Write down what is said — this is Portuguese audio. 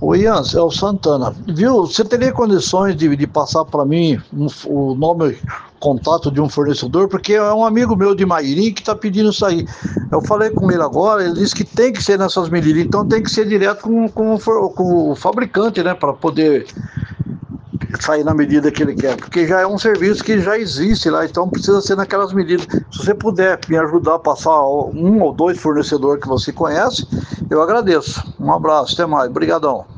Oi, Ian, é o Santana. Viu, você teria condições de passar para mim o nome, contato de um fornecedor? Porque é um amigo meu de Mairim que está pedindo isso aí. Eu falei com ele agora, ele disse que tem que ser nessas medidas, então tem que ser direto com o fabricante, né? Para poder sair na medida que ele quer. Porque já é um serviço que já existe lá, então precisa ser naquelas medidas. Se você puder me ajudar a passar um ou dois fornecedores que você conhece, eu agradeço. Um abraço, até mais. Obrigadão.